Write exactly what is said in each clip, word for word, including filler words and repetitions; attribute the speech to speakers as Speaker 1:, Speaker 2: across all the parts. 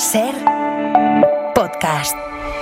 Speaker 1: Ser Podcast.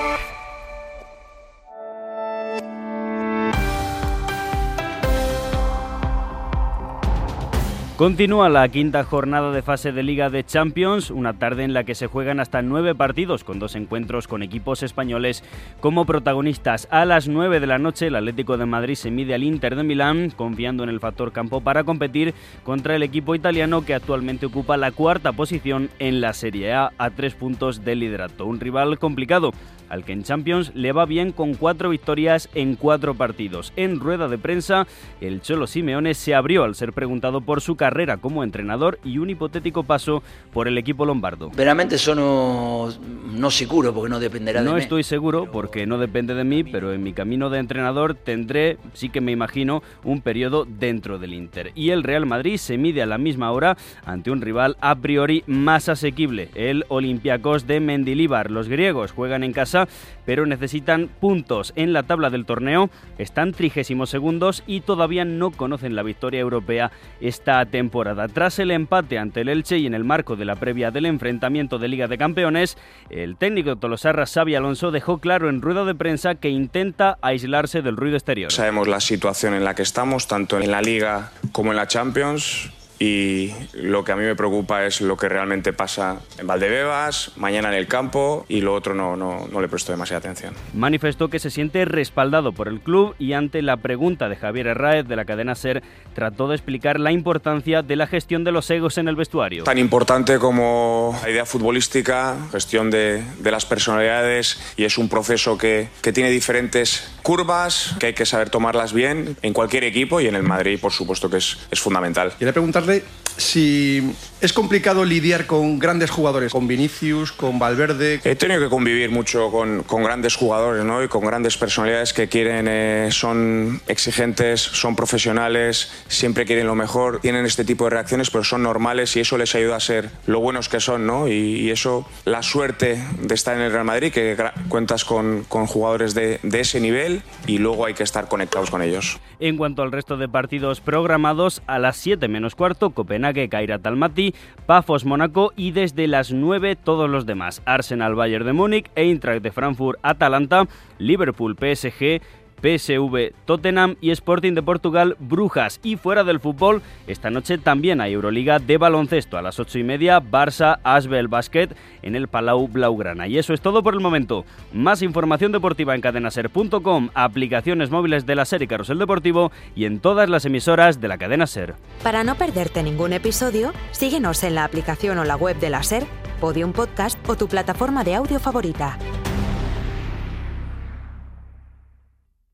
Speaker 2: Continúa la quinta jornada de fase de Liga de Champions, una tarde en la que se juegan hasta nueve partidos, con dos encuentros con equipos españoles como protagonistas. A las nueve de la noche, el Atlético de Madrid se mide al Inter de Milán, confiando en el factor campo para competir contra el equipo italiano que actualmente ocupa la cuarta posición en la Serie A, a tres puntos del liderato. Un rival complicado, al que en Champions le va bien con cuatro victorias en cuatro partidos. En rueda de prensa, el Cholo Simeone se abrió al ser preguntado por su carrera como entrenador y un hipotético paso por el equipo lombardo.
Speaker 3: Veramente sono no seguro porque no dependerá de mí.
Speaker 2: No estoy seguro porque no depende de mí, pero en mi camino de entrenador tendré, sí que me imagino, un periodo dentro del Inter. Y el Real Madrid se mide a la misma hora ante un rival a priori más asequible, el Olympiacos de Mendilibar. Los griegos juegan en casa, pero necesitan puntos en la tabla del torneo, están trigésimos segundos y todavía no conocen la victoria europea esta temporada. Tras el empate ante el Elche y en el marco de la previa del enfrentamiento de Liga de Campeones, el técnico tolosarra Xabi Alonso dejó claro en rueda de prensa que intenta aislarse del ruido exterior.
Speaker 4: Sabemos la situación en la que estamos, tanto en la Liga como en la Champions. Y lo que a mí me preocupa es lo que realmente pasa en Valdebebas, mañana en el campo, y lo otro no, no, no le presto demasiada atención.
Speaker 2: Manifestó que se siente respaldado por el club y ante la pregunta de Javier Herráez de la cadena SER trató de explicar la importancia de la gestión de los egos en el vestuario.
Speaker 4: Tan importante como la idea futbolística, gestión de, de las personalidades, y es un proceso que, que tiene diferentes curvas, que hay que saber tomarlas bien en cualquier equipo y en el Madrid por supuesto que es, es fundamental.
Speaker 5: Quería preguntarle si es complicado lidiar con grandes jugadores, con Vinicius, con Valverde.
Speaker 4: He tenido que convivir mucho con, con grandes jugadores, ¿no? Y con grandes personalidades que quieren, eh, son exigentes, son profesionales, siempre quieren lo mejor, tienen este tipo de reacciones, pero son normales y eso les ayuda a ser lo buenos que son, ¿no? Y, y eso, la suerte de estar en el Real Madrid, que gra- cuentas con, con jugadores de, de ese nivel y luego hay que estar conectados con ellos.
Speaker 2: En cuanto al resto de partidos programados, a las siete menos cuarto, Copenhague Kairat Almaty, Pafos Mónaco y desde las nueve todos los demás: Arsenal Bayern de Múnich, Eintracht de Frankfurt Atalanta, Liverpool P S G, P S V Tottenham y Sporting de Portugal Brujas. Y fuera del fútbol, esta noche también hay Euroliga de baloncesto. A las ocho y media, Barça Asbel Basket en el Palau Blaugrana. Y eso es todo por el momento. Más información deportiva en cadenaser punto com, aplicaciones móviles de la SER y Carrusel Deportivo y en todas las emisoras de la cadena SER.
Speaker 1: Para no perderte ningún episodio, síguenos en la aplicación o la web de la SER, Podium Podcast o tu plataforma de audio favorita.